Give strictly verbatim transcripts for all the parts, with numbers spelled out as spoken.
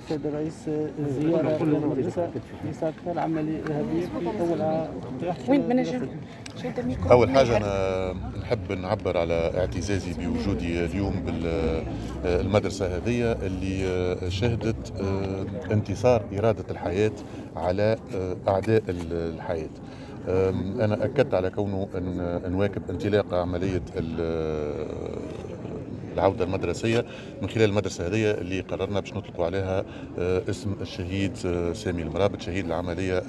السيد الرئيس زيارة إلى المدرسة لإسعاف العملية الإرهابية في أولها. وين منجم؟ أول حاجة أنا نحب نعبر على اعتزازي بوجودي اليوم بالمدرسة هذه اللي شهدت انتصار إرادة الحياة على أعداء الحياة. أنا أكدت على كونه أن نواكب انطلاق عملية العودة المدرسية من خلال المدرسة هذه اللي قررنا باش نطلقوا عليها اسم الشهيد سامي المرابط، شهيد العملية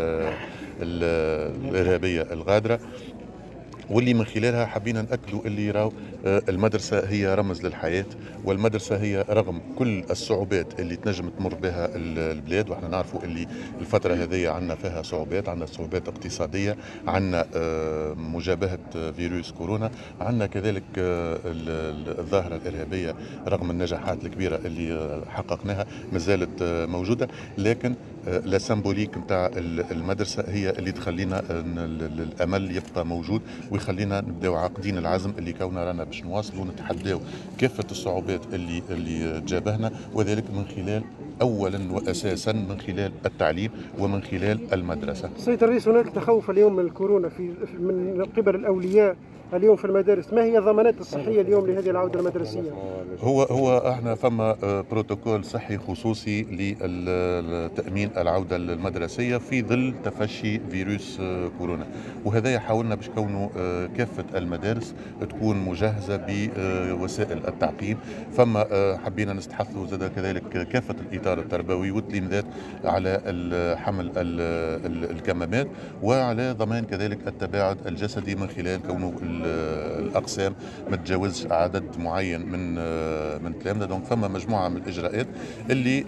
الإرهابية الغادرة، واللي من خلالها حبينا نأكدوا اللي راو المدرسة هي رمز للحياة، والمدرسة هي رغم كل الصعوبات اللي تنجم تمر بها البلاد، واحنا نعرفوا اللي الفترة هذه عندنا فيها صعوبات، عندنا صعوبات اقتصادية، عندنا مجابهة فيروس كورونا، عندنا كذلك الظاهرة الإرهابية رغم النجاحات الكبيرة اللي حققناها ما زالت موجودة، لكن لا سيمبوليك نتاع المدرسة هي اللي تخلينا الأمل يبقى موجود ويخلينا نبداو عاقدين العزم اللي كونا رانا باش نواصلوا نتحداو كافة الصعوبات اللي اللي تجابهنا، وذلك من خلال اولا واساسا من خلال التعليم ومن خلال المدرسة. سيد الرئيس، هناك تخوف اليوم من الكورونا في من قبل الاولياء اليوم في المدارس، ما هي الضمانات الصحية اليوم لهذه العودة المدرسية؟ هو هو احنا فما بروتوكول صحي خصوصي لتأمين العودة المدرسية في ظل تفشي فيروس كورونا، وهذا حاولنا باش كونه كافة المدارس تكون مجهزة بوسائل التعقيم. فما حبينا نستحثوا زاد كذلك كافة الإطار التربوي والتلميذات على حمل الكمامات وعلى ضمان كذلك التباعد الجسدي من خلال كونه الأقسام ما تجاوزش عدد معين من من التلامذة. دونك فما مجموعة من الإجراءات اللي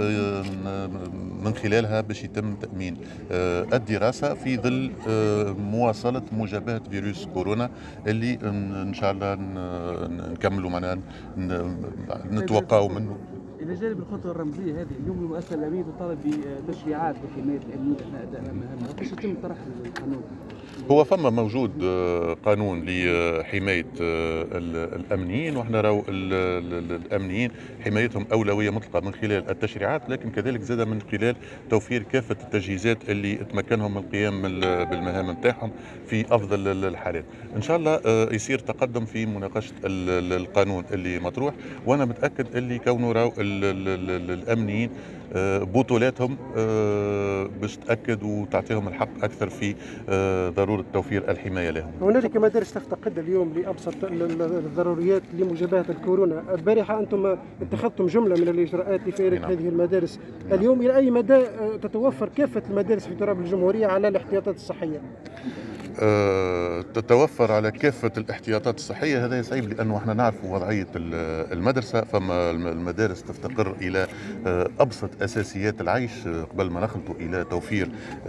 من خلالها باش يتم تأمين الدراسة في ظل مواصلة مجابهة فيروس كورونا اللي إن شاء الله نكملوا معنا نتوقعوا منه. إلى جانب الخطوة الرمزية هذه، اليوم المؤسسة الأمنية تطالب بتشريعات لحماية الأمنيين أثناء أداء مهامهم، كيف يتم طرح القانون؟ هو فما موجود قانون لحماية الأمنيين، وإحنا راو الأمنيين حمايتهم أولوية مطلقة من خلال التشريعات، لكن كذلك زاد من خلال توفير كافة التجهيزات اللي تمكنهم من القيام بالمهام نتاعهم في أفضل الحالات. إن شاء الله يصير تقدم في مناقشة القانون اللي مطروح، وأنا متأكد اللي كونه راو الأمنيين بطولاتهم باش تأكد وتعطيهم الحق أكثر في ضرورة توفير الحماية لهم. هنالك مدارس تفتقد اليوم لأبسط الضروريات لمجابهة الكورونا. البارحة أنتم اتخذتم جملة من الإجراءات لفئرة نعم. هذه المدارس نعم. اليوم إلى أي مدى تتوفر كافة المدارس في تراب الجمهورية على الاحتياطات الصحية؟ أه تتوفر على كافة الاحتياطات الصحية. هذا صعيب لأنه احنا نعرف وضعية المدرسة، فما المدارس تفتقر إلى أبسط أساسيات العيش قبل ما نخلطوا إلى توفير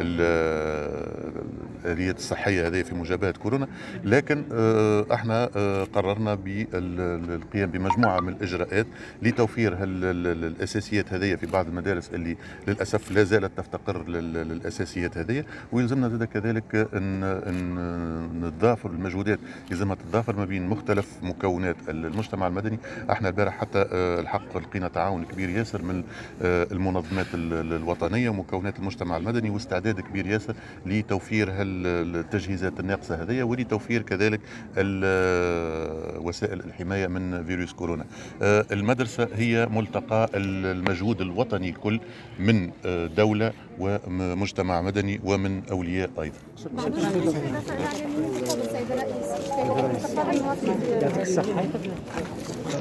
الآليات الصحية هذه في مجابهة كورونا. لكن احنا قررنا بالقيام بمجموعة من الإجراءات لتوفير الأساسيات هذه في بعض المدارس اللي للأسف لا زالت تفتقر للأساسيات هذه، ويلزمنا زاد كذلك أن نتضافر المجهودات، يلزمها تتضافر ما بين مختلف مكونات المجتمع المدني. احنا البارح حتى الحق لقينا تعاون كبير ياسر من المنظمات الوطنية ومكونات المجتمع المدني، واستعداد كبير ياسر لتوفير التجهيزات الناقصة هذه ولتوفير كذلك وسائل الحماية من فيروس كورونا. المدرسة هي ملتقى المجهود الوطني الكل من دولة ومجتمع مدني ومن أولياء أيضا. يعطيك الصحة.